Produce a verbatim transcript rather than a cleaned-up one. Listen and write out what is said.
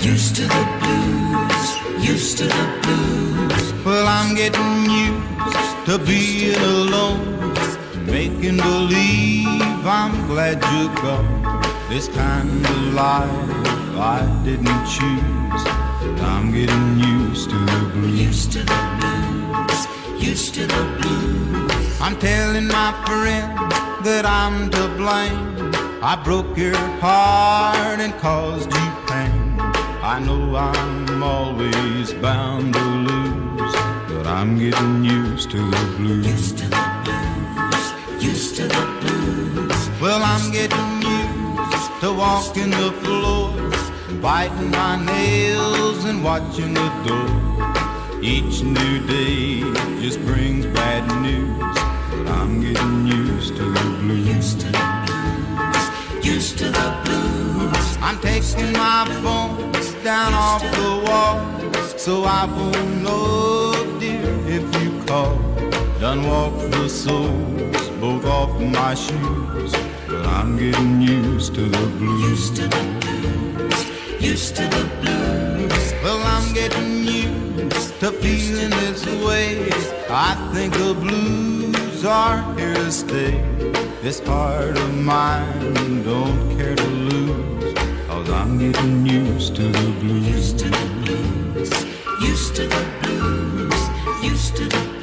Used to the blues, used to the blues. Well, I'm getting used to being alone, making believe I'm glad you're gone. This kind of life I didn't choose. I'm getting used to the blues. Used to the blues, used to the blues. I'm telling my friend that I'm to blame. I broke your heart and caused you pain. I know I'm always bound to lose, but I'm getting used to the blues. Used to the blues, used to the blues. Well, I'm getting used to walking the floor, biting my nails and watching the door. Each new day just brings bad news, but I'm getting used to the blues. Used to the blues, used to the blues. I'm taking my phone down off the wall, so I won't know, dear, if you call. Done walked the soles both off my shoes, but I'm getting used to the blues. Used to the blues, used to the blues. Well, I'm getting used to feeling this way. I think the blues are here to stay. This heart of mine don't care to lose, 'cause I'm getting used to the blues. Used to the blues, used to the blues, used to the blues.